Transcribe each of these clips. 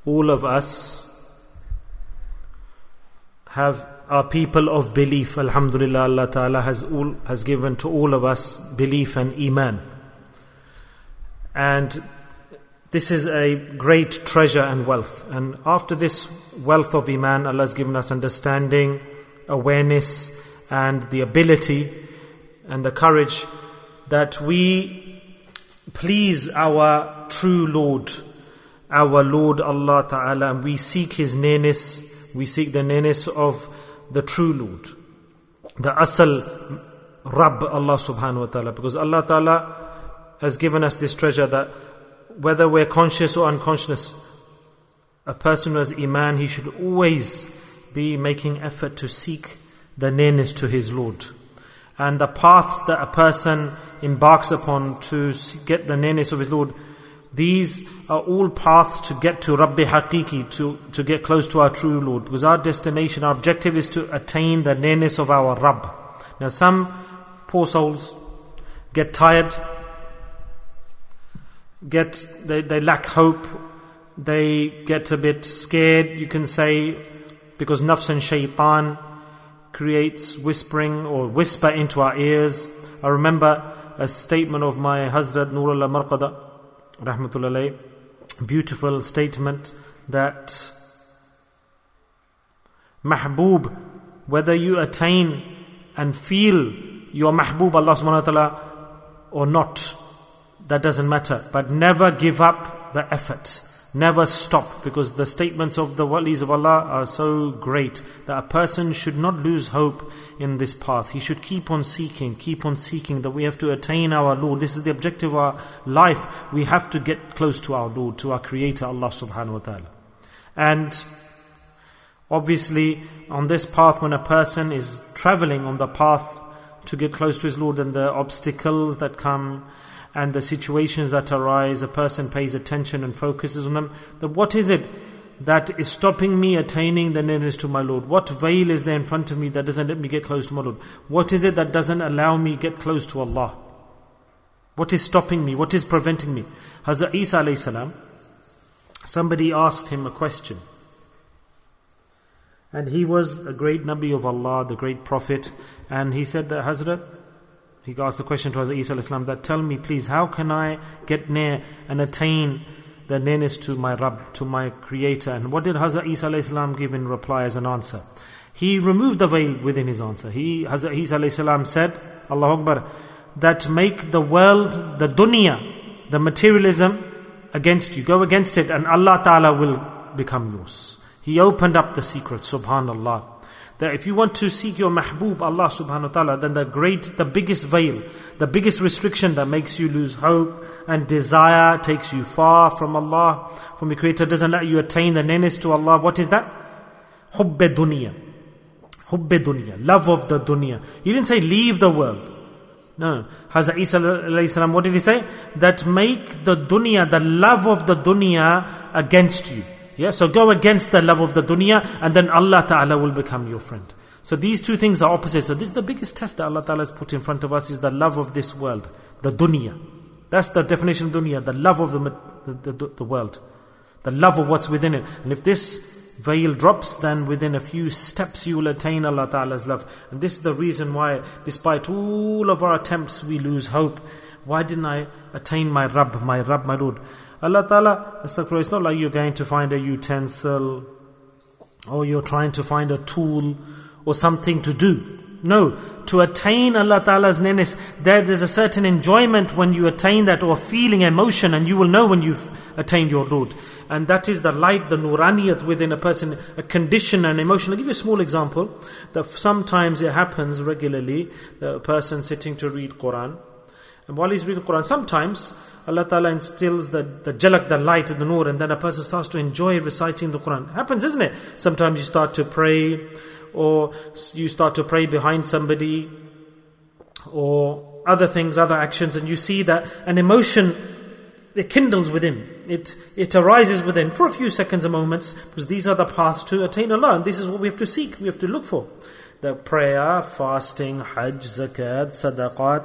all of us are people of belief. Alhamdulillah, Allah Ta'ala has given to all of us belief and iman. And this is a great treasure and wealth. And after this wealth of iman, Allah has given us understanding, awareness, and the ability and the courage that we please our true Lord, our Lord Allah Ta'ala, and we seek His nearness. We seek the nearness of the true Lord, the Asal Rabb, Allah Subhanahu Wa Ta'ala. Because Allah Ta'ala has given us this treasure that whether we're conscious or unconscious, a person who has iman, he should always be making effort to seek the nearness to his Lord. And the paths that a person embarks upon to get the nearness of his Lord, these are all paths to get to Rabbi Haqiqi, to get close to our true Lord. Because our destination, our objective is to attain the nearness of our Rabb. Now some poor souls get tired, they lack hope, they get a bit scared, you can say, because nafs and shaitan creates whispering or whisper into our ears. I remember a statement of my Hazrat Nurullah Marqada Rahmatullah, beautiful statement, that Mahbub, whether you attain and feel your Mahbub Allah Subhanahu Wa Ta'ala or not, that doesn't matter, but never give up the effort, never stop, because the statements of the walis of Allah are so great that a person should not lose hope in this path. He should keep on seeking, that we have to attain our Lord. This is the objective of our life. We have to get close to our Lord, to our Creator Allah Subhanahu Wa Ta'ala. And obviously on this path, when a person is traveling on the path to get close to his Lord, and the obstacles that come and the situations that arise, a person pays attention and focuses on them. Then what is it that is stopping me attaining the nearness to my Lord? What veil is there in front of me that doesn't let me get close to my Lord? What is it that doesn't allow me get close to Allah? What is stopping me? What is preventing me? Hazrat Isa alayhi salam, somebody asked him a question. And he was a great Nabi of Allah, the great Prophet. And he said that, Hazrat, he asked the question to Hazrat Isa alayhi salam, that tell me please, how can I get near and attain the nearness to my Rabb, to my Creator? And what did Hazrat Isa alayhi salam give in reply as an answer? He removed the veil within his answer. Hazrat Isa alayhi salam said, Allahu Akbar, that make the world, the dunya, the materialism against you. Go against it and Allah Ta'ala will become yours. He opened up the secret, subhanallah. That if you want to seek your Mahbub, Allah Subhanahu Wa Ta'ala, then the biggest veil, the biggest restriction that makes you lose hope and desire, takes you far from Allah, from the Creator, doesn't let you attain the nearness to Allah. What is that? Hubbe dunya. Hubbe dunya. Love of the dunya. He didn't say leave the world. No. Hazrat Isa alayhi salam, what did he say? That make the dunya, the love of the dunya against you. Yeah, so go against the love of the dunya, and then Allah Ta'ala will become your friend. So these two things are opposites. So this is the biggest test that Allah Ta'ala has put in front of us, is the love of this world, the dunya. That's the definition of dunya, the love of the world, the love of what's within it. And if this veil drops, then within a few steps you will attain Allah Ta'ala's love. And this is the reason why, despite all of our attempts, we lose hope. Why didn't I attain my Rabb, my Lord? Allah Ta'ala, astaghfirullah, it's not like you're going to find a utensil, or you're trying to find a tool or something to do. No, to attain Allah Ta'ala's nearness, there's a certain enjoyment when you attain that, or feeling, emotion, and you will know when you've attained your Lord. And that is the light, the nuraniyat within a person, a condition and emotion. I'll give you a small example. That sometimes it happens regularly, the person sitting to read Quran, and while he's reading Quran, sometimes Allah Ta'ala instills the jalak, the light, the nur, and then a person starts to enjoy reciting the Quran. It happens, isn't it? Sometimes you start to pray, or you start to pray behind somebody, or other things, other actions, and you see that an emotion, it kindles within. It arises within for a few seconds or moments, because these are the paths to attain Allah, and this is what we have to seek, we have to look for. The prayer, fasting, hajj, zakat, sadaqat,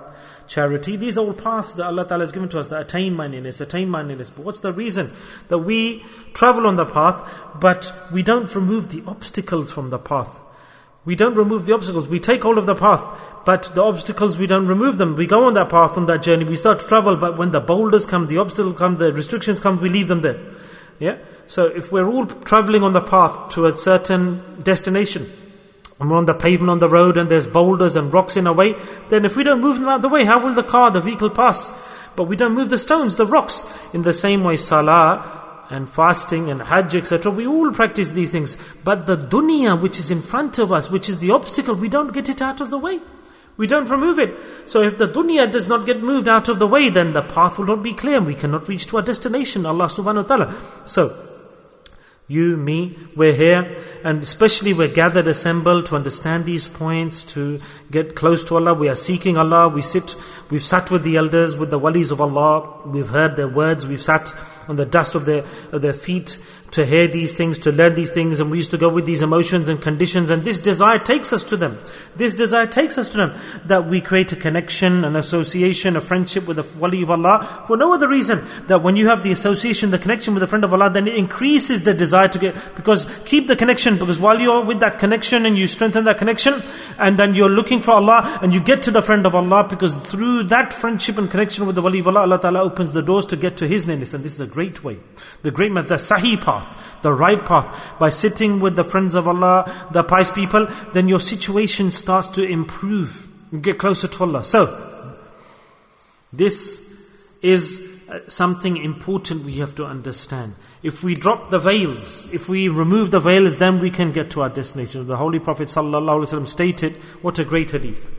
charity. These are all paths that Allah Ta'ala has given to us that attain my nearness. But what's the reason? That we travel on the path, but we don't remove the obstacles from the path. We don't remove the obstacles. We take hold of the path, but the obstacles, we don't remove them. We go on that path, on that journey. We start to travel, but when the boulders come, the obstacles come, the restrictions come, we leave them there. Yeah? So if we're all traveling on the path to a certain destination, and we're on the pavement on the road and there's boulders and rocks in our way, then if we don't move them out of the way, how will the vehicle pass? But we don't move the stones, the rocks. In the same way, salah and fasting and hajj, etc., we all practice these things. But the dunya which is in front of us, which is the obstacle, we don't get it out of the way. We don't remove it. So if the dunya does not get moved out of the way, then the path will not be clear and we cannot reach to our destination, Allah subhanahu wa ta'ala. So, you, me, we're here, and especially we're gathered, assembled to understand these points, to get close to Allah. We are seeking Allah. We've sat with the elders, with the walis of Allah. We've heard their words. We've sat on the dust of their feet to hear these things, to learn these things, and we used to go with these emotions and conditions, and this desire takes us to them. This desire takes us to them, that we create a connection, an association, a friendship with the wali of Allah, for no other reason. That when you have the association, the connection with the friend of Allah, then it increases the desire to get, because keep the connection, because while you're with that connection and you strengthen that connection, and then you're looking for Allah, and you get to the friend of Allah, because through that friendship and connection with the wali of Allah, Allah Ta'ala opens the doors to get to His nearness, and this is a great way. The great method, the sahih path, the right path. By sitting with the friends of Allah, the pious people, then your situation starts to improve. You get closer to Allah. So, this is something important we have to understand. If we drop the veils, if we remove the veils, then we can get to our destination. The Holy Prophet ﷺ stated, what a great hadith.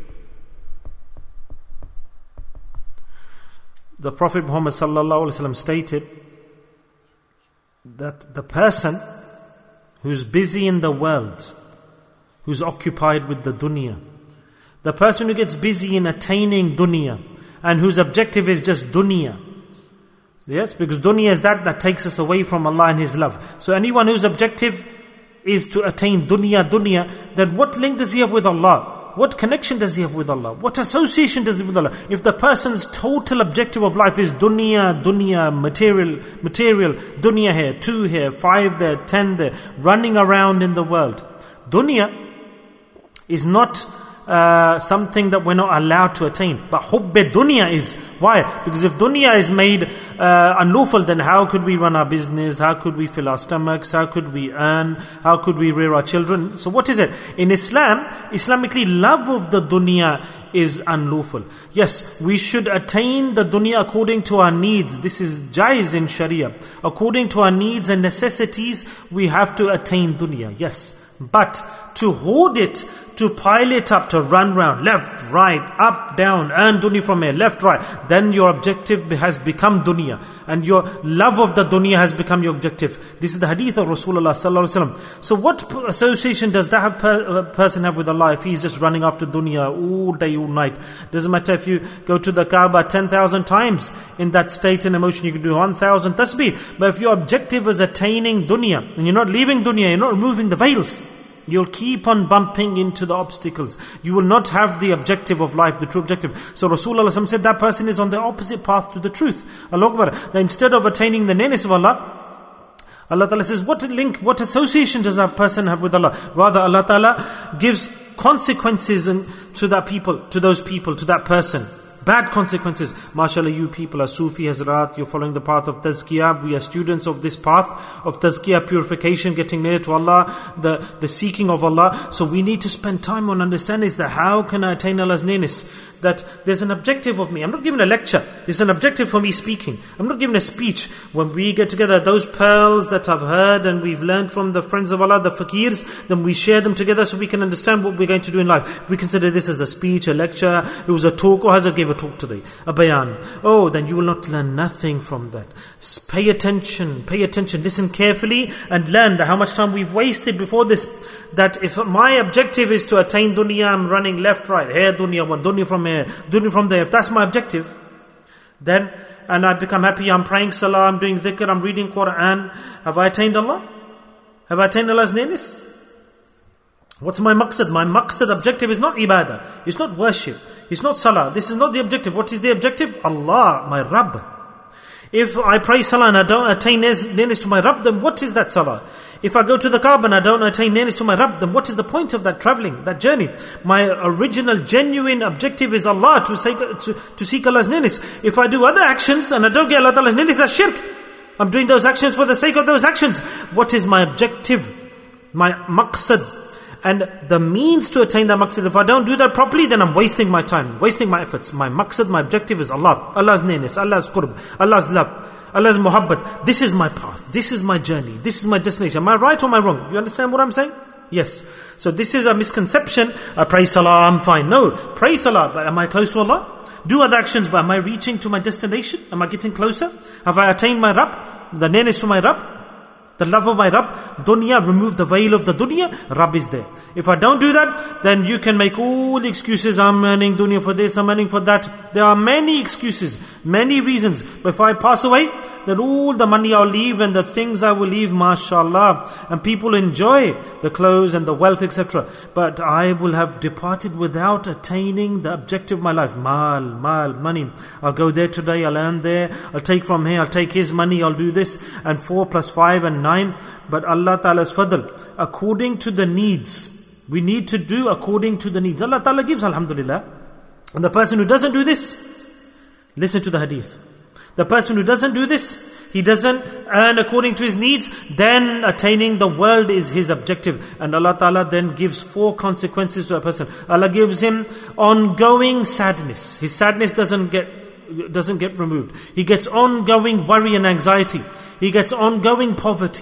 The Prophet Muhammad ﷺ stated that the person who's busy in the world, who's occupied with the dunya, the person who gets busy in attaining dunya, and whose objective is just dunya. Yes, because dunya is that takes us away from Allah and His love. So anyone whose objective is to attain dunya, then what link does he have with Allah? What connection does he have with Allah? What association does he have with Allah? If the person's total objective of life is dunya, material, dunya here, 2 here, 5 there, 10 there, running around in the world. Dunya is not something that we're not allowed to attain. But hubbe dunya is. Why? Because if dunya is made unlawful, then how could we run our business? How could we fill our stomachs? How could we earn? How could we rear our children? So what is it? In Islam, Islamically, love of the dunya is unlawful. Yes, we should attain the dunya according to our needs. This is jaiz in Sharia. According to our needs and necessities, we have to attain dunya. Yes. But to hoard it, to pile it up, to run round, left, right, up, down, earn dunya from here, left, right, then your objective has become dunya. And your love of the dunya has become your objective. This is the hadith of Rasulullah sallallahu alaihi wasallam. So what association does that person have with Allah if he's just running after dunya all day, all night? Doesn't matter if you go to the Kaaba 10,000 times in that state and emotion, you can do 1,000 tasbih. But if your objective is attaining dunya, and you're not leaving dunya, you're not removing the veils, you'll keep on bumping into the obstacles. You will not have the objective of life, the true objective. So Rasulullah said that person is on the opposite path to the truth. Allahu Akbar. That instead of attaining the nearness of Allah, Allah Ta'ala says, what link, what association does that person have with Allah? Rather, Allah Ta'ala gives consequences to that people, to those people, to that person. Bad consequences. MashaAllah, you people are Sufi Hazrat, you're following the path of Tazkiyah. We are students of this path of Tazkiyah, purification, getting near to Allah, the seeking of Allah. So we need to spend time on understanding that how can I attain Allah's nearness? That there's an objective of me. I'm not giving a lecture. There's an objective for me speaking. I'm not giving a speech. When we get together, those pearls that I've heard and we've learned from the friends of Allah, the faqirs, then we share them together so we can understand what we're going to do in life. We consider this as a speech, a lecture, it was a talk, or Hazrat gave a talk today, a bayan. Oh, then you will not learn nothing from that. Pay attention, listen carefully and learn how much time we've wasted before this. That if my objective is to attain dunya, I'm running left, right, here dunya, one dunya from here, dunya from there. If that's my objective, then, and I become happy, I'm praying salah, I'm doing dhikr, I'm reading Quran, have I attained Allah? Have I attained Allah's nearness? What's my maqsad? My maqsad objective is not ibadah, it's not worship. It's not salah. This is not the objective. What is the objective? Allah, my Rabb. If I pray salah and I don't attain nearness to my Rabb, then what is that salah? If I go to the Kaaba and I don't attain nearness to my Rabb, then what is the point of that traveling, that journey? My original, genuine objective is Allah, to seek Allah's nearness. If I do other actions and I don't get Allah Ta'ala's nearness, that's shirk. I'm doing those actions for the sake of those actions. What is my objective? My maqsad. And the means to attain that maqsad, if I don't do that properly, then I'm wasting my time, wasting my efforts. My maqsad, my objective is Allah. Allah's nearness, Allah's qurb, Allah's love, Allah's muhabbat. This is my path, this is my journey, this is my destination. Am I right or am I wrong? You understand what I'm saying? Yes. So this is a misconception. I pray salah, I'm fine. No, pray salah, but am I close to Allah? Do other actions, but am I reaching to my destination? Am I getting closer? Have I attained my Rabb? The nearness to my Rabb? The love of my Rabb? Dunya, remove the veil of the dunya, Rabb is there. If I don't do that, then you can make all the excuses. I'm earning dunya for this, I'm earning for that. There are many excuses, many reasons. But if I pass away, then all the money I'll leave and the things I will leave, mashallah. And people enjoy the clothes and the wealth, etc. But I will have departed without attaining the objective of my life. Mal, money. I'll go there today, I'll earn there. I'll take from here, I'll take his money, I'll do this. And 4 + 5 and 9. But Allah Ta'ala's fadl, according to the needs. We need to do according to the needs. Allah Ta'ala gives, alhamdulillah. And the person who doesn't do this, listen to the hadith. The person who doesn't do this, he doesn't earn according to his needs, then attaining the world is his objective. And Allah Ta'ala then gives 4 consequences to a person. Allah gives him ongoing sadness. His sadness doesn't get removed. He gets ongoing worry and anxiety. He gets ongoing poverty.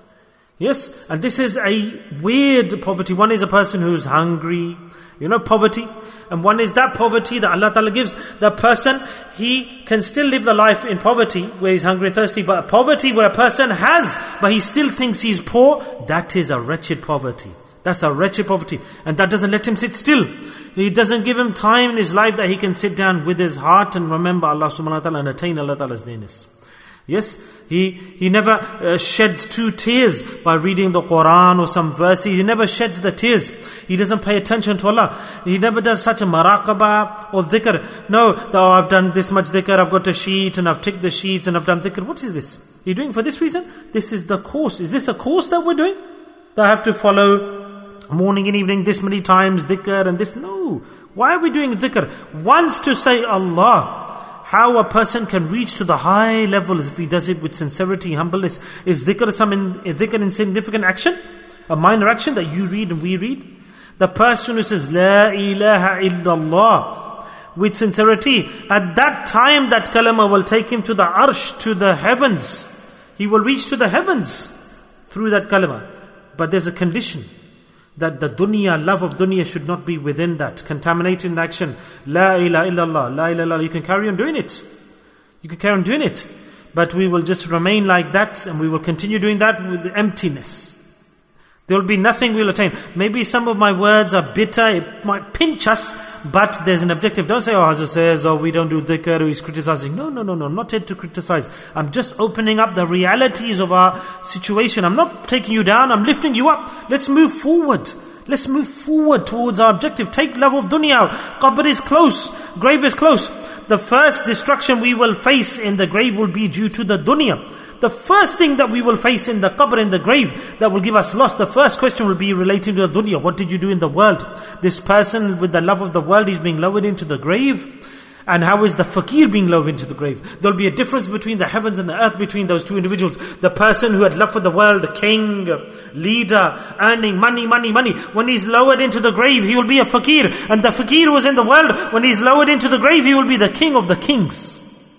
Yes, and this is a weird poverty. One is a person who's hungry, poverty. And one is that poverty that Allah Ta'ala gives. The person, he can still live the life in poverty, where he's hungry and thirsty. But a poverty where a person has, but he still thinks he's poor, that is a wretched poverty. That's a wretched poverty. And that doesn't let him sit still. He doesn't give him time in his life that he can sit down with his heart and remember Allah subhanahu wa ta'ala and attain Allah Ta'ala's nearness. Yes, he never sheds 2 tears by reading the Quran or some verses. He never sheds the tears. He doesn't pay attention to Allah. He never does such a maraqabah or dhikr. No, I've done this much dhikr, I've got a sheet and I've ticked the sheets and I've done dhikr. What is this? Are you doing for this reason? This is the course. Is this a course that we're doing? That I have to follow morning and evening this many times dhikr and this? No. Why are we doing dhikr? Once to say Allah. How a person can reach to the high levels if he does it with sincerity, humbleness. Is dhikr insignificant action? A minor action that you read and we read? The person who says, La ilaha illallah, with sincerity, at that time that kalama will take him to the arsh, to the heavens. He will reach to the heavens through that kalama. But there's a condition. That the dunya, love of dunya should not be within that. Contaminating action. La ilaha illallah, la ilaha illallah. You can carry on doing it. You can carry on doing it. But we will just remain like that and we will continue doing that with emptiness. There will be nothing we'll attain. Maybe some of my words are bitter, it might pinch us, but there's an objective. Don't say, Hazrat says, we don't do dhikr, or he's criticizing. No, I'm not here to criticize. I'm just opening up the realities of our situation. I'm not taking you down, I'm lifting you up. Let's move forward. Let's move forward towards our objective. Take love of dunya out. Qabr is close, grave is close. The first destruction we will face in the grave will be due to the dunya. The first thing that we will face in the qabr, in the grave, that will give us loss, the first question will be relating to the dunya. What did you do in the world? This person with the love of the world is being lowered into the grave. And how is the fakir being lowered into the grave? There will be a difference between the heavens and the earth, between those 2 individuals. The person who had love for the world, a king, leader, earning money. When he's lowered into the grave, he will be a fakir. And the fakir who was in the world, when he's lowered into the grave, he will be the king of the kings.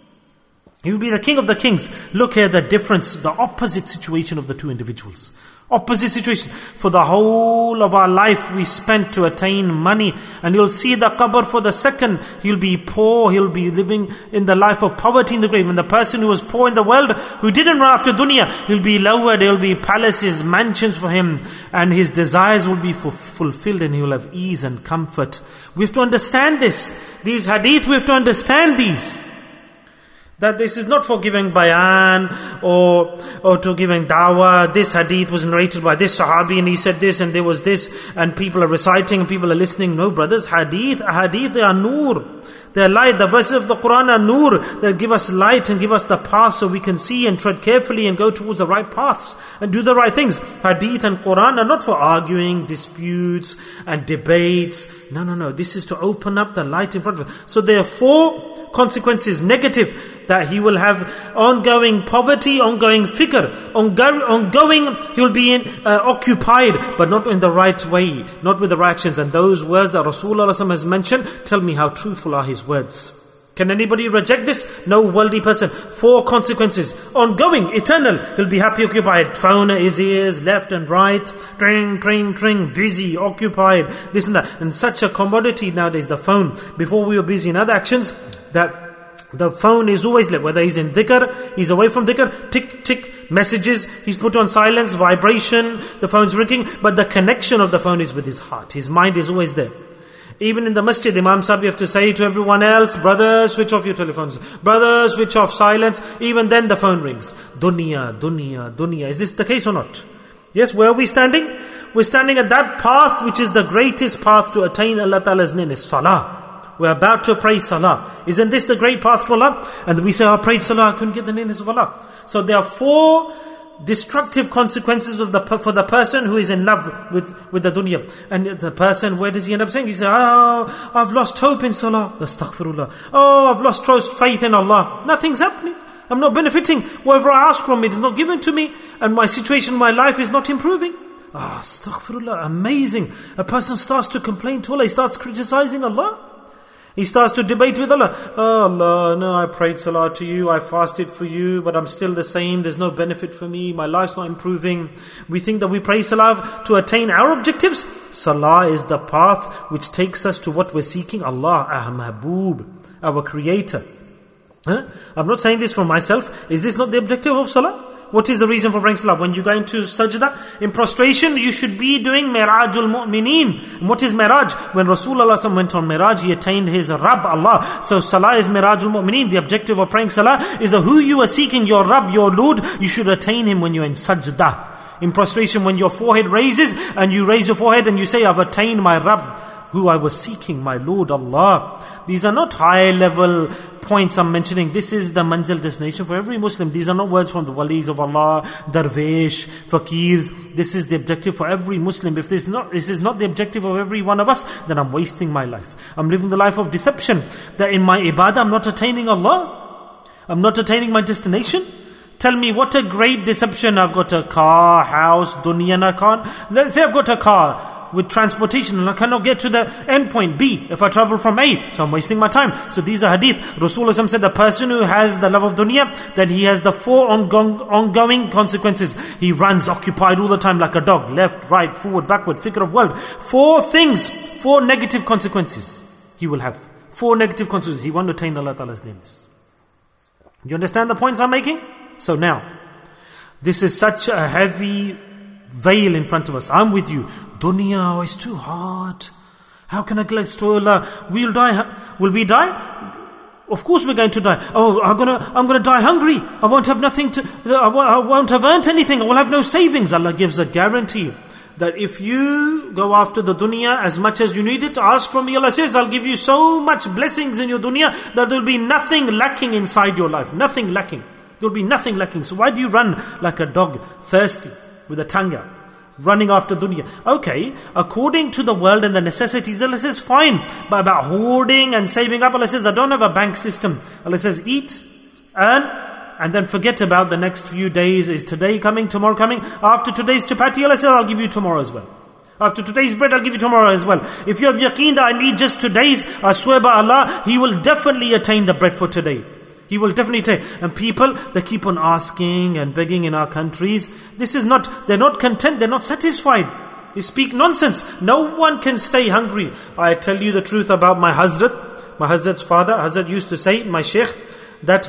He will be the king of the kings. Look here, the difference, the opposite situation of the 2 individuals. Opposite situation. For the whole of our life we spent to attain money. And you'll see the qabr for the second. He'll be poor, he'll be living in the life of poverty in the grave. And the person who was poor in the world, who didn't run after dunya, he'll be lowered, there'll be palaces, mansions for him. And his desires will be fulfilled and he will have ease and comfort. We have to understand this. These hadith, we have to understand these. That this is not for giving bayan or to giving dawah. This hadith was narrated by this sahabi and he said this and there was this and people are reciting and people are listening. No brothers, hadith, they are nur. They are light. The verses of the Quran are nur. They give us light and give us the path so we can see and tread carefully and go towards the right paths and do the right things. Hadith and Quran are not for arguing, disputes and debates. No. This is to open up the light in front of us. So there are 4 consequences, negative, that he will have ongoing poverty, ongoing fikr, ongoing he will be occupied, but not in the right way, not with the right actions. And those words that Rasulullah has mentioned, tell me how truthful are his words. Can anybody reject this? No worldly person. 4 consequences, ongoing, eternal. He'll be happy, occupied. Phone in his ears, left and right. Tring, busy, occupied. This and that. And such a commodity nowadays, the phone. Before we were busy in other actions, that the phone is always lit. Whether he's in dhikr, he's away from dhikr, tick, messages, he's put on silence, vibration, the phone's ringing. But the connection of the phone is with his heart. His mind is always there. Even in the masjid, Imam Sahib, you have to say to everyone else, brothers, switch off your telephones. Brothers, switch off silence. Even then the phone rings. Dunya. Is this the case or not? Yes, where are we standing? We're standing at that path which is the greatest path to attain Allah Ta'ala's name, is salah. We're about to pray salah. Isn't this the great path to Allah? And we say, I prayed salah, I couldn't get the nearness of Allah. So there are 4 destructive consequences for the person who is in love with the dunya. And the person, where does he end up saying? He says, I've lost hope in salah. Astaghfirullah. I've lost faith in Allah. Nothing's happening. I'm not benefiting. Whatever I ask from it is not given to me. And my situation, my life is not improving. Astaghfirullah. Amazing. A person starts to complain to Allah. He starts criticizing Allah. He starts to debate with Allah. Allah, no, I prayed salah to you, I fasted for you, but I'm still the same. There's no benefit for me. My life's not improving. We think that we pray salah to attain our objectives. Salah is the path which takes us to what we're seeking. Allah, our Mahboob, our Creator. I'm not saying this for myself. Is this not the objective of salah? What is the reason for praying salah? When you go into sajda, in prostration, you should be doing Mirajul Mu'mineen. And what is Miraj? When Rasulullah went on Miraj, he attained his Rabb, Allah. So salah is Mirajul Mu'mineen. The objective of praying salah is who you are seeking, your Rabb, your Lord. You should attain him when you're in sajda. In prostration, when your forehead raises, and you raise your forehead and you say, I've attained my Rabb, who I was seeking, my Lord, Allah. These are not high level points I'm mentioning. This is the manzil destination for every Muslim. These are not words from the walis of Allah, darwish, faqirs. This is the objective for every Muslim. If this is not the objective of every one of us, then I'm wasting my life. I'm living the life of deception. That in my ibadah I'm not attaining Allah. I'm not attaining my destination. Tell me what a great deception. I've got a car, house, dunya, and I can't. Let's say I've got a car with transportation and I cannot get to the end point B if I travel from A, so I'm wasting my time. So these are hadith. Rasulullah said the person who has the love of dunya, then he has the 4 ongoing consequences. He runs occupied all the time like a dog, left, right, forward, backward, fikr of world. 4 things, 4 negative consequences he will have. 4 negative consequences. He won't attain Allah Ta'ala's names. You understand the points I'm making? So now, this is such a heavy veil in front of us. I'm with you. Dunya is too hard. How can I collect to Allah? We'll die. Will we die? Of course we're going to die. I'm gonna die hungry. I won't have nothing I won't have earned anything. I will have no savings. Allah gives a guarantee that if you go after the dunya as much as you need it, ask from me. Allah says, I'll give you so much blessings in your dunya that there will be nothing lacking inside your life. Nothing lacking. There will be nothing lacking. So why do you run like a dog, thirsty, with a tongue out, running after dunya? Okay, according to the world and the necessities, Allah says, fine. But about hoarding and saving up, Allah says, I don't have a bank system. Allah says, eat, earn, and then forget about the next few days. Is today coming, tomorrow coming? After today's chapati, Allah says, I'll give you tomorrow as well. After today's bread, I'll give you tomorrow as well. If you have yaqeen that I need just today's, I swear by Allah, He will definitely attain the bread for today. He will definitely take. And people, they keep on asking and begging in our countries. They're not content, they're not satisfied. They speak nonsense. No one can stay hungry. I tell you the truth about my Hazrat's father. Hazrat used to say, my Sheikh, that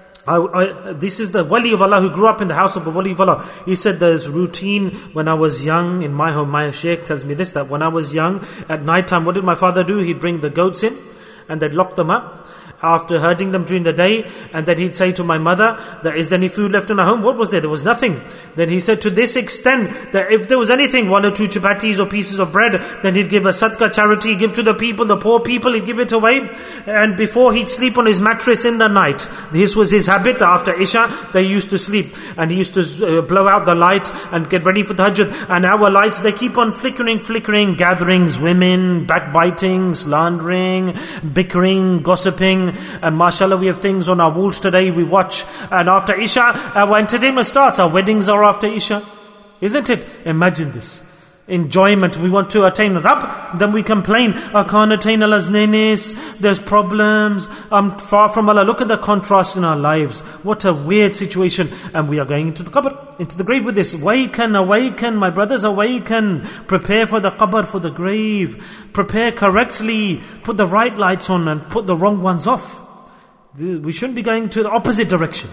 this is the wali of Allah who grew up in the house of a wali of Allah. He said there's routine when I was young in my home. My Sheikh tells me this, that when I was young, at night time, what did my father do? He'd bring the goats in and they'd lock them up. after herding them during the day. And then he'd say to my mother, is there any food left in our home? What was there? There was nothing. Then he said to this extent that if there was anything, 1 or 2 chapatis or pieces of bread, then he'd give a sadaqah, charity, give to the people, the poor people, he'd give it away. And before he'd sleep on his mattress in the night, this was his habit. After Isha, they used to sleep. And he used to blow out the light and get ready for the Tahajjud. And our lights, they keep on flickering, gatherings, women, backbiting, slandering, bickering, gossiping. And mashallah, we have things on our walls today we watch. And after Isha, our entertainment starts. Our weddings are after Isha. Isn't it? Imagine this. Enjoyment, we want to attain Rabb, then we complain, I can't attain Allah's nearness, there's problems, I'm far from Allah. Look at the contrast in our lives. What a weird situation. And we are going into the qabr, into the grave with this. Awaken, my brothers, awaken. Prepare for the qabr, for the grave. Prepare correctly. Put the right lights on and put the wrong ones off. We shouldn't be going to the opposite direction.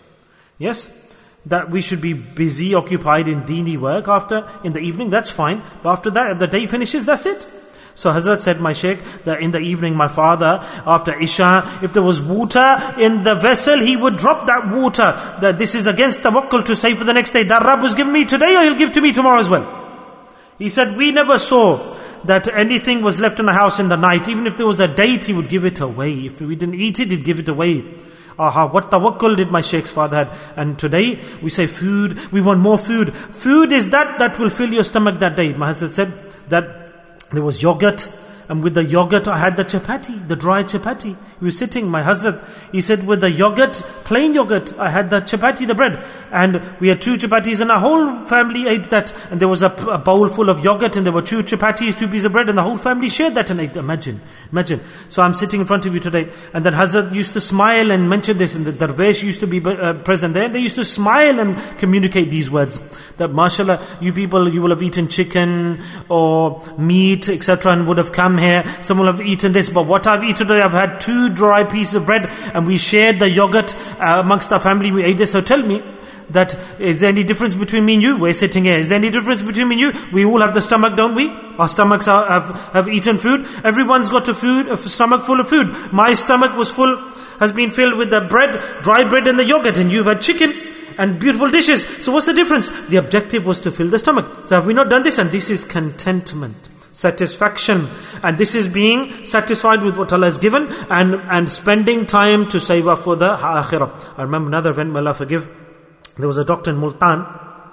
Yes? That we should be busy, occupied in deeni work in the evening, that's fine. But after that, if the day finishes, that's it. So Hazrat said, my Shaykh, that in the evening, my father, after Isha, if there was water in the vessel, he would drop that water. That this is against tawakkul to say for the next day, that Rabb was giving me today, or he'll give to me tomorrow as well. He said, we never saw that anything was left in the house in the night. Even if there was a date, he would give it away. If we didn't eat it, he'd give it away. What tawakkul did my Shaykh's father had. And today we say food, we want more food. Food is that will fill your stomach that day. My Hazrat said that there was yogurt, and with the yogurt I had the chapati, the dry chapati. He was sitting, my Hazrat, he said with the yogurt, plain yogurt, I had the chapati, the bread. And we had 2 chapatis and our whole family ate that. And there was a bowl full of yogurt and there were 2 chapatis, 2 pieces of bread, and the whole family shared that and ate. Imagine. So I'm sitting in front of you today, and that Hazrat used to smile and mention this, and the Darvesh used to be present there. They used to smile and communicate these words. That mashallah, you people, you will have eaten chicken or meat, etc., and would have come here. Some will have eaten this, but what I've eaten today, I've had 2 dry pieces of bread, and we shared the yogurt amongst our family. We ate this. So tell me, that is there any difference between me and you? We're sitting here. Is there any difference between me and you? We all have the stomach, don't we? Our stomachs have eaten food. Everyone's got a stomach full of food. My stomach has been filled with the bread, dry bread and the yogurt, and you've had chicken and beautiful dishes. So what's the difference? The objective was to fill the stomach. So have we not done this? And this is contentment, satisfaction, and this is being satisfied with what Allah has given, and spending time to save up for the akhirah. I remember another event, may Allah forgive. There was a doctor in Multan,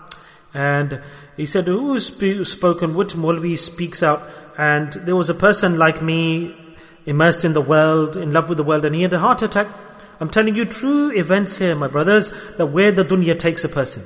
and he said, who's spoken, what Maulvi speaks out? And there was a person like me, immersed in the world, in love with the world, and he had a heart attack. I'm telling you true events here, my brothers, that where the dunya takes a person.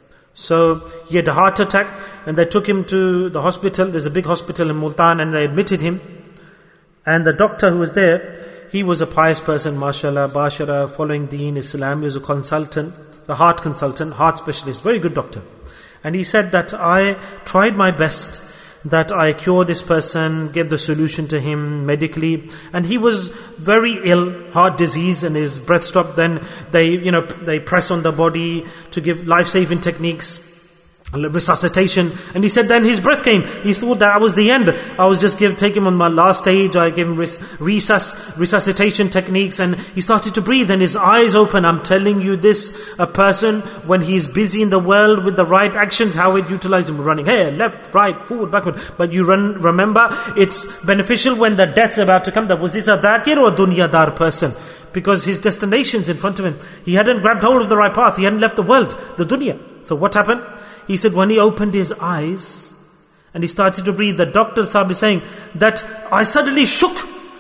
So he had a heart attack, and they took him to the hospital. There's a big hospital in Multan, and they admitted him. And the doctor who was there, he was a pious person, mashallah, bashara, following Deen, Islam. He was a consultant, the heart consultant, heart specialist, very good doctor. And he said that I tried my best, that I cured this person, gave the solution to him medically, and he was very ill, heart disease, and his breath stopped. Then they press on the body to give life-saving techniques, resuscitation, and he said then his breath came. He thought that was the end. I was just take him on my last stage. I gave him resuscitation techniques, and he started to breathe, and his eyes open. I'm telling you this, a person when he's busy in the world with the right actions, how it utilizes him, running here, left, right, forward, backward. But you remember, it's beneficial when the death's about to come. That was this a dhakir or a dunyadar person? Because his destination's in front of him. He hadn't grabbed hold of the right path. He hadn't left the world, the dunya. So what happened? He said when he opened his eyes and he started to breathe, the doctor Sahib is saying that I suddenly shook.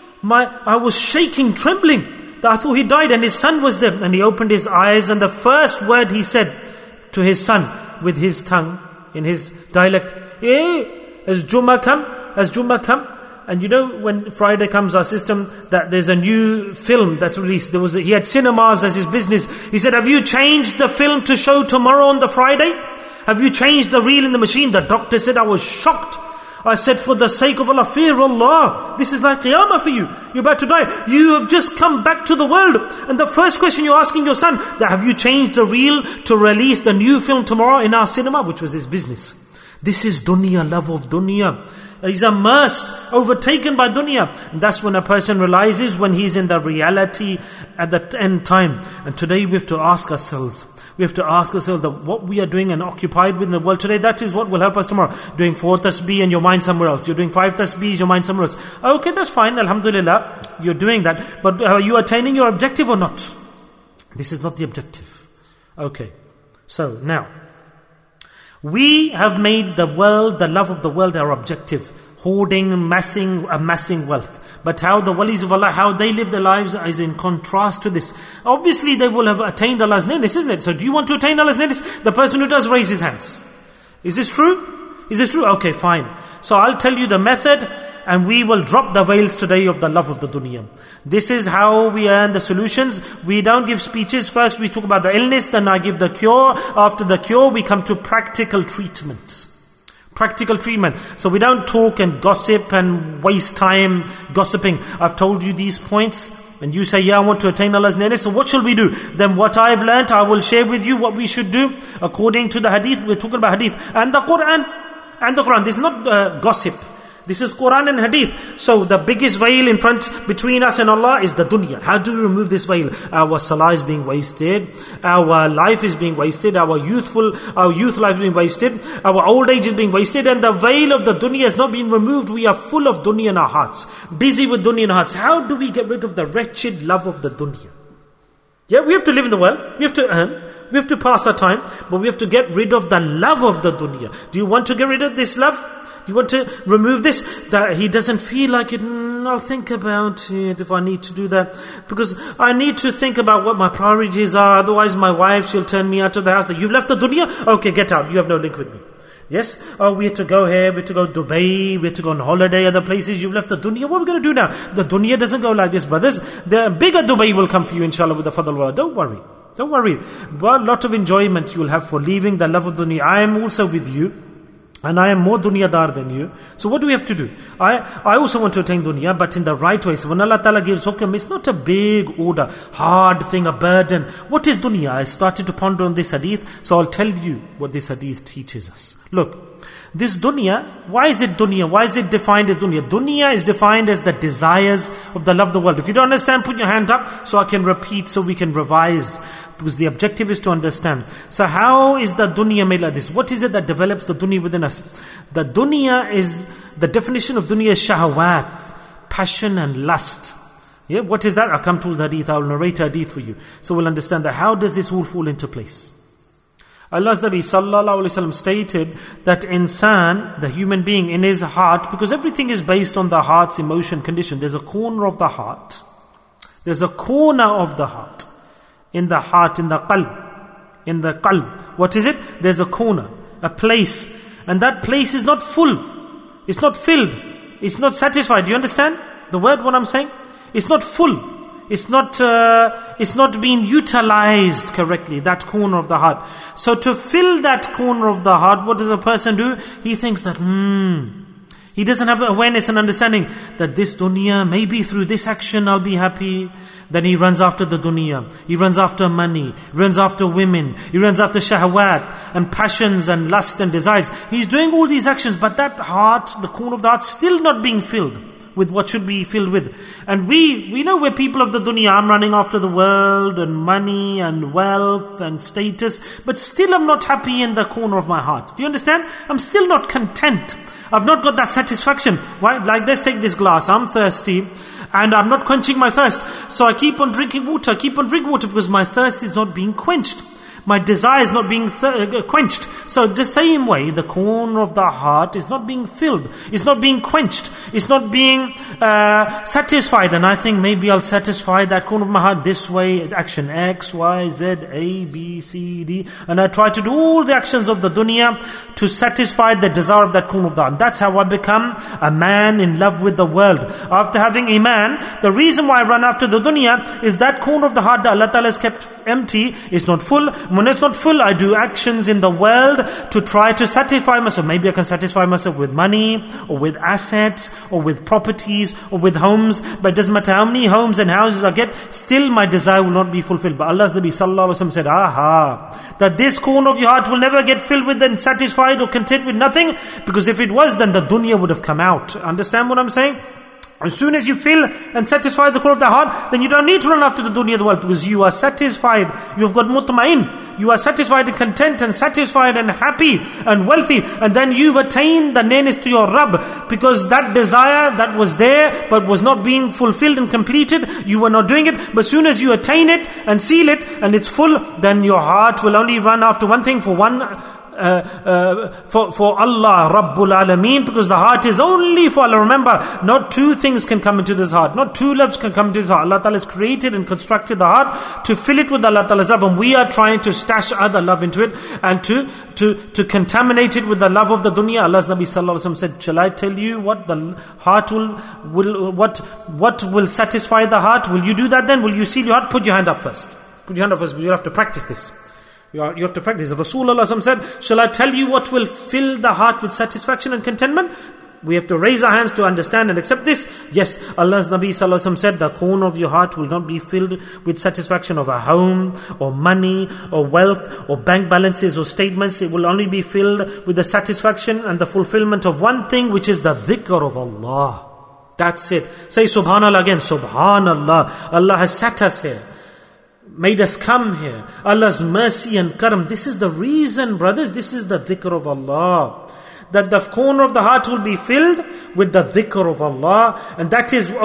I was shaking, trembling. I thought he died, and his son was there. And he opened his eyes, and the first word he said to his son with his tongue, in his dialect, hey, has Jummah come? And you know, when Friday comes, our system, that there's a new film that's released. He had cinemas as his business. He said, have you changed the film to show tomorrow on the Friday? Have you changed the reel in the machine? The doctor said, I was shocked. I said, for the sake of Allah, fear Allah. This is like Qiyamah for you. You're about to die. You have just come back to the world. And the first question you're asking your son, that have you changed the reel to release the new film tomorrow in our cinema? Which was his business. This is dunya, love of dunya. He's immersed, overtaken by dunya. And that's when a person realizes when he's in the reality at the end time. And today we have to ask ourselves, that what we are doing and occupied with in the world today, that is what will help us tomorrow. Doing 4 tasbih and your mind somewhere else. You're doing 5 tasbihs, your mind somewhere else. Okay, that's fine, alhamdulillah, you're doing that. But are you attaining your objective or not? This is not the objective. Okay, so now, we have made the world, the love of the world, our objective. Hoarding, amassing wealth. But how the walis of Allah, how they live their lives is in contrast to this. Obviously they will have attained Allah's nearness, isn't it? So do you want to attain Allah's nearness? The person who does raise his hands. Is this true? Is this true? Okay, fine. So I'll tell you the method, and we will drop the veils today of the love of the dunya. This is how we earn the solutions. We don't give speeches. First we talk about the illness, then I give the cure. After the cure we come to practical treatment. Practical treatment. So we don't talk and gossip and waste time gossiping. I've told you these points and you say, yeah, I want to attain Allah's nearness. So what shall we do? Then what I've learnt, I will share with you what we should do according to the hadith. We're talking about hadith and the Quran. This is not gossip. This is Quran and Hadith. So the biggest veil in front between us and Allah is the dunya. How do we remove this veil? Our salah is being wasted. Our life is being wasted. Our youth life is being wasted. Our old age is being wasted. And the veil of the dunya has not been removed. We are full of dunya in our hearts. Busy with dunya in our hearts. How do we get rid of the wretched love of the dunya? Yeah, we have to live in the world. We have to earn. We have to pass our time. But we have to get rid of the love of the dunya. Do you want to get rid of this love? You want to remove this? That he doesn't feel like it. I'll think about it if I need to do that. Because I need to think about what my priorities are. Otherwise my wife, she'll turn me out of the house. You've left the dunya? Okay, get out. You have no link with me. Yes? Oh, we had to go here, we had to go to Dubai, we had to go on holiday, other places. You've left the dunya. What are we going to do now? The dunya doesn't go like this, brothers. The bigger Dubai will come for you, inshallah, with the fadl wa. Don't worry. Don't worry. But a lot of enjoyment you will have for leaving the love of dunya. I am also with you. And I am more dunyadar than you. So what do we have to do? I also want to attain dunya, but in the right way. So when Allah Ta'ala gives hukm, it's not a big order, hard thing, a burden. What is dunya? I started to ponder on this hadith, so I'll tell you what this hadith teaches us. Look, this dunya, why is it dunya? Why is it defined as dunya? Dunya is defined as the desires of the love of the world. If you don't understand, put your hand up so I can repeat, so we can revise. Because the objective is to understand. So how is the dunya made like this? What is it that develops the dunya within us? The dunya is, the definition of dunya is shahawat, passion and lust. Yeah, what is that? I'll come to the hadith, I'll narrate a hadith for you. So we'll understand that. How does this all fall into place? Allah's Nabi sallallahu alaihi wasallam stated that insan, the human being in his heart, because everything is based on the heart's emotion condition. There's a corner of the heart. There's a corner of the heart. In the heart, in the qalb. What is it? There's a corner, a place. And that place is not full. It's not filled. It's not satisfied. Do you understand the word, what I'm saying? It's not full. It's not being utilized correctly, that corner of the heart. So to fill that corner of the heart, what does a person do? He thinks that, he doesn't have awareness and understanding that this dunya, maybe through this action I'll be happy. Then he runs after the dunya. He runs after money. He runs after women. He runs after shahawat and passions and lust and desires. He's doing all these actions, but that heart, the corner of the heart, still not being filled with what should be filled with. And we know we're people of the dunya. I'm running after the world and money and wealth and status, but still I'm not happy in the corner of my heart. Do you understand? I'm still not content. I've not got that satisfaction. Why? Like this, take this glass. I'm thirsty and I'm not quenching my thirst. So I keep on drinking water. Because my thirst is not being quenched. My desire is not being quenched. So the same way, the corner of the heart is not being filled. It's not being quenched. It's not being satisfied. And I think maybe I'll satisfy that corner of my heart this way. Action X, Y, Z, A, B, C, D. And I try to do all the actions of the dunya to satisfy the desire of that corner of the heart. That's how I become a man in love with the world. After having iman, the reason why I run after the dunya is that corner of the heart that Allah Ta'ala has kept empty is not full. When it's not full, I do actions in the world to try to satisfy myself. Maybe I can satisfy myself with money, or with assets, or with properties, or with homes. But it doesn't matter how many homes and houses I get, still my desire will not be fulfilled. But Allah's Nabi sallallahu alaihi wasallam said, that this corner of your heart will never get filled with and satisfied or content with nothing. Because if it was, then the dunya would have come out. Understand what I'm saying? As soon as you fill and satisfy the core of the heart, then you don't need to run after the dunya of the world, because you are satisfied. You've got mutma'in. You are satisfied and content and satisfied and happy and wealthy. And then you've attained the nearness to your Rabb, because that desire that was there but was not being fulfilled and completed, you were not doing it. But as soon as you attain it and seal it and it's full, then your heart will only run after one thing, for Allah Rabbul Alameen, because the heart is only for Allah. Remember, not two things can come into this heart, not two loves can come into this heart. Allah Ta'ala has created and constructed the heart to fill it with Allah Ta'ala's love, and we are trying to stash other love into it and to contaminate it with the love of the dunya. Allah's Nabi Sallallahu Alaihi Wasallam said, shall I tell you what the heart what will satisfy the heart? Will you do that then? Will you seal your heart? Put your hand up first. Put your hand up first, you have to practice this. You have to practice. Rasulullah said, shall I tell you what will fill the heart with satisfaction and contentment? We have to raise our hands to understand and accept this. Yes, Allah's Nabi Sallallahu Alaihi Wasallam said, the corner of your heart will not be filled with satisfaction of a home, or money, or wealth, or bank balances, or statements. It will only be filled with the satisfaction and the fulfillment of one thing, which is the dhikr of Allah. That's it. Say Subhanallah again. Subhanallah. Allah has sat us here, made us come here. Allah's mercy and karam. This is the reason, brothers. This is the dhikr of Allah. That the corner of the heart will be filled with the dhikr of Allah. And that is the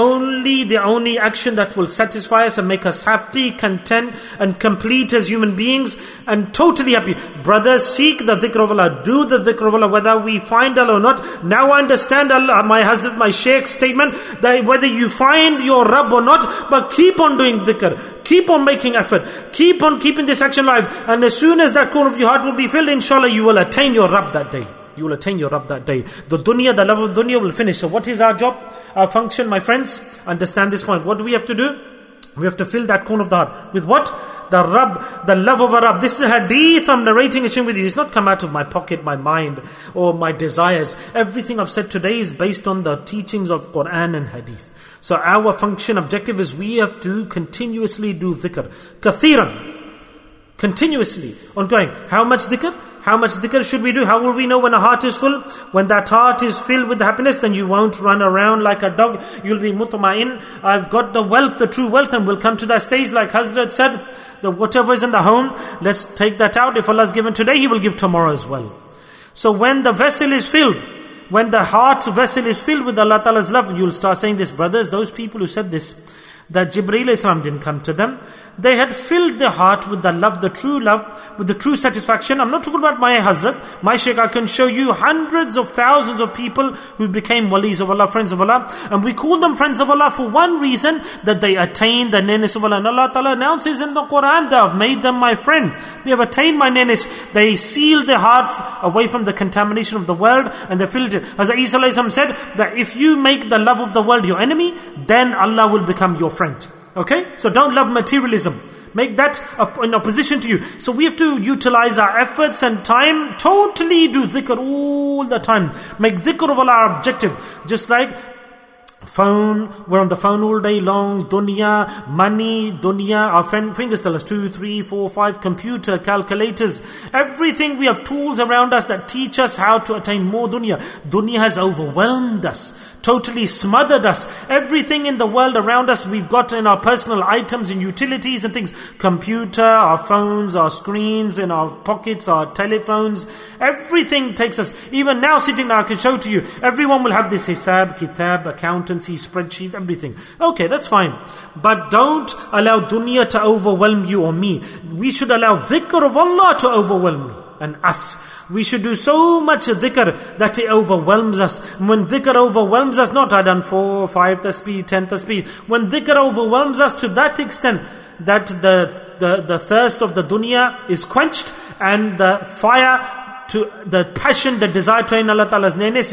only action that will satisfy us and make us happy, content and complete as human beings, and totally happy. Brothers, seek the dhikr of Allah. Do the dhikr of Allah whether we find Allah or not. Now I understand Allah, my Shaykh's statement, that whether you find your Rabb or not, but keep on doing dhikr. Keep on making effort. Keep on keeping this action alive. And as soon as that corner of your heart will be filled, inshallah, you will attain your Rabb that day. You will attain your Rabb that day. The dunya, the love of dunya will finish. So what is our job? Our function, my friends? Understand this point. What do we have to do? We have to fill that corner of the heart. With what? The Rabb, the love of a Rabb. This is a hadith I'm narrating it with you. It's not come out of my pocket, my mind, or my desires. Everything I've said today is based on the teachings of Quran and hadith. So our function, objective is we have to continuously do dhikr. Kathiran. Continuously. Ongoing. How much dhikr? How much dhikr should we do? How will we know when a heart is full? When that heart is filled with happiness, then you won't run around like a dog. You'll be mutma'in. I've got the wealth, the true wealth, and we'll come to that stage like Hazrat said, that whatever is in the home, let's take that out. If Allah has given today, He will give tomorrow as well. So when the vessel is filled, when the heart vessel is filled with Allah Ta'ala's love, you'll start saying this, brothers, those people who said this, that Jibreel Islam didn't come to them. They had filled their heart with the love, the true love, with the true satisfaction. I'm not talking about my Hazrat, my Shaykh. I can show you hundreds of thousands of people who became walis of Allah, friends of Allah. And we call them friends of Allah for one reason, that they attained the nearness of Allah. And Allah Ta'ala announces in the Quran that I've made them my friend. They have attained my nearness. They sealed their hearts away from the contamination of the world, and they filled it. As Isa alayhi salam said, that if you make the love of the world your enemy, then Allah will become your friend. Okay? So don't love materialism. Make that in opposition to you. So we have to utilize our efforts and time, totally do dhikr all the time. Make dhikr of Allah our objective. Just like phone, we're on the phone all day long, dunya, money, dunya, our fingers tell us 2, 3, 4, 5, computer, calculators, everything. We have tools around us that teach us how to attain more dunya. Dunya has overwhelmed us, totally smothered us. Everything in the world around us we've got in our personal items and utilities and things. Computer, our phones, our screens, in our pockets, our telephones. Everything takes us. Even now sitting now, I can show to you. Everyone will have this hisab, kitab, accountancy, spreadsheets, everything. Okay, that's fine. But don't allow dunya to overwhelm you or me. We should allow dhikr of Allah to overwhelm me and us. We should do so much dhikr that it overwhelms us. When dhikr overwhelms us, not I done 4, 5 tasbih, 10 tasbih. When dhikr overwhelms us to that extent that the thirst of the dunya is quenched, and the fire to the passion, the desire to attain Allah Ta'ala's nearness is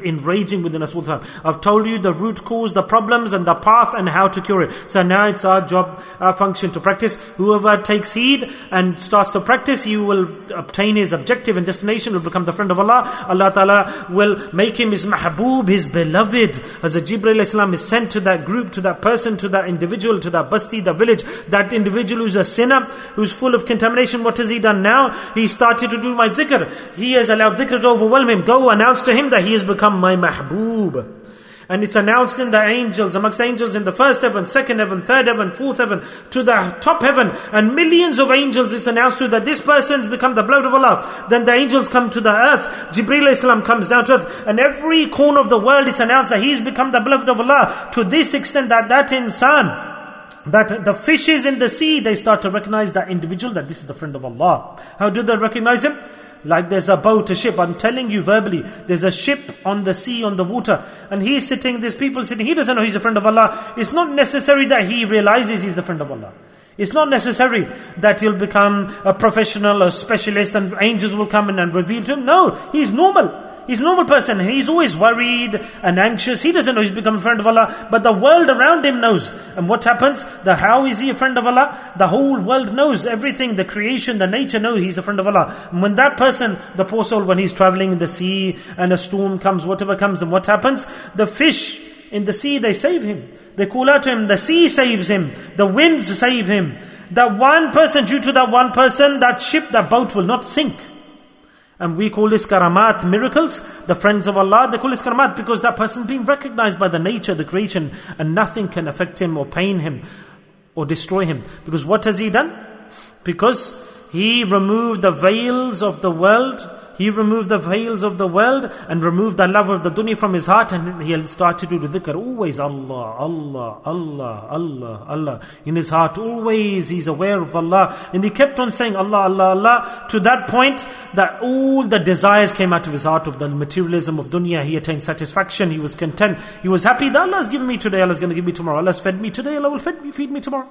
enraging within us all the time. I've told you the root cause, the problems and the path and how to cure it. So now it's our job, our function to practice. Whoever takes heed and starts to practice, he will obtain his objective and destination, will become the friend of Allah. Allah Ta'ala will make him his mahbub, his beloved. As Jibreel Islam is sent to that group, to that person, to that individual, to that basti, the village, that individual who's a sinner, who's full of contamination. What has he done now? He started to do my dhikr. He has allowed dhikr to overwhelm him. Go announce to him that he has become my mahbub. And it's announced in the angels, amongst the angels in the first heaven, second heaven, third heaven, fourth heaven, to the top heaven, and millions of angels it's announced to that this person's become the beloved of Allah. Then the angels come to the earth, Jibreel Islam comes down to earth, and every corner of the world it's announced that he's become the beloved of Allah, to this extent that that insan, that the fishes in the sea, they start to recognize that individual, that this is the friend of Allah. How do they recognize him? Like there's a boat, a ship. I'm telling you verbally, there's a ship on the sea, on the water, and he's sitting, there's people sitting, he doesn't know he's a friend of Allah. It's not necessary that he realizes he's the friend of Allah. It's not necessary that he'll become a professional, a specialist, and angels will come in and reveal to him. No, he's normal. He's a normal person. He's always worried and anxious. He doesn't know he's become a friend of Allah, but the world around him knows. And what happens? How is he a friend of Allah? The whole world knows everything. The creation, the nature knows he's a friend of Allah. And when that person, the poor soul, when he's traveling in the sea and a storm comes, whatever comes, and what happens? The fish in the sea, they save him. They call out to him. The sea saves him. The winds save him. That one person, due to that one person, that ship, that boat will not sink. And we call this karamat, miracles. The friends of Allah, they call this karamat because that person being recognized by the nature, the creation, and nothing can affect him or pain him or destroy him. Because what has he done? Because he removed the veils of the world. He removed the veils of the world and removed the love of the dunya from his heart, and he started to do dhikr. Always Allah, Allah, Allah, Allah, Allah. In his heart, always he's aware of Allah. And he kept on saying Allah, Allah, Allah, to that point that all the desires came out of his heart of the materialism of dunya. He attained satisfaction, he was content, he was happy that Allah has given me today, Allah is going to give me tomorrow. Allah has fed me today, Allah will feed me tomorrow.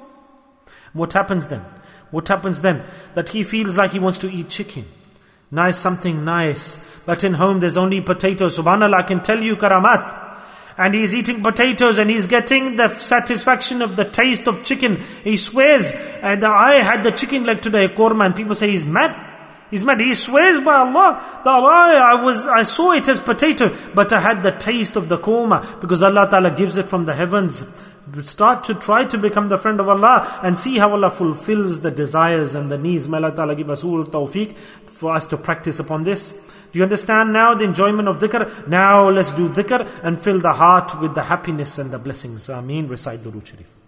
What happens then? What happens then? That he feels like he wants to eat chicken. Nice, something nice. But in home there's only potatoes. Subhanallah, I can tell you karamat. And he's eating potatoes and he's getting the satisfaction of the taste of chicken. He swears, and I had the chicken leg today, korma, and people say he's mad. He's mad. He swears by Allah, that I saw it as potato, but I had the taste of the korma, because Allah Ta'ala gives it from the heavens. Start to try to become the friend of Allah and see how Allah fulfills the desires and the needs. May Allah Ta'ala give us all tawfiq for us to practice upon this. Do you understand now the enjoyment of dhikr? Now let's do dhikr and fill the heart with the happiness and the blessings. Ameen. Recite Durood Sharif.